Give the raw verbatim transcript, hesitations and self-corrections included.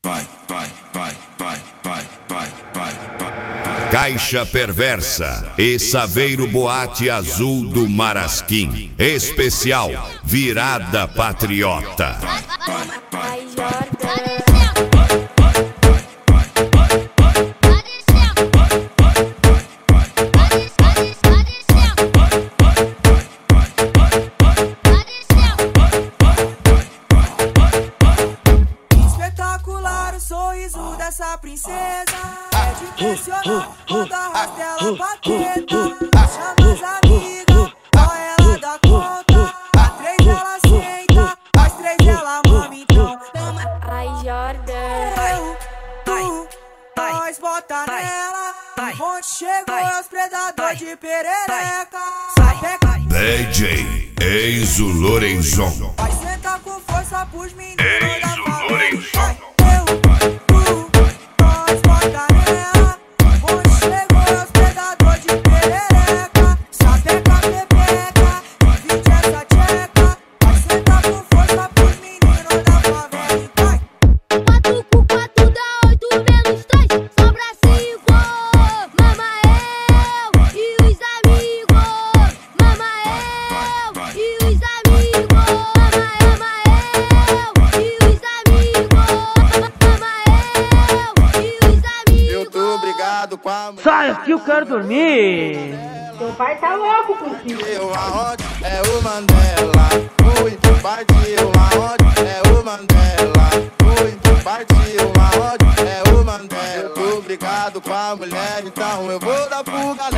vai, vai, vai, vai, vai, vai, vai, vai. Caixa Perversa e Saveiro Boate Azul do Marasquim. Especial Virada Patriota. Ai, Jordan. Espetacular o sorriso dessa princesa. É de impressionar quando arrasta ela pra teta. Chama as amigas, ó ela dá conta. A três ela senta, as três ela mama então. Ai, Jordan. Eu, tu, nós bota nela. Onde chegou os predadores de perereca. Sapeca. D J Enzo Lorenzon. Vai sentar com força pros meninos da Enzo favela. Lorenzon. Eu, tu, nós bota nela. Onde chegou os predadores de perereca. Sapeca, pepeca, divide essa tcheca. Vai sentar com força pros meninos da favela. Vai. Quatro com quatro dá oito menos três, sobra cinco. Mama eu e os amigos. Mama eu e os amigos. Mama, ama eu e os amigos. Mama eu e os amigos. Eu tô brigado com a mulher. Sai aqui, eu quero dormir. Seu pai tá louco contigo. Eu aonde é o Mandela. Fui, partiu aonde é o Mandela. Fui, partiu aonde é o Mandela. Eu tô brigado com a mulher, então eu vou dar fuga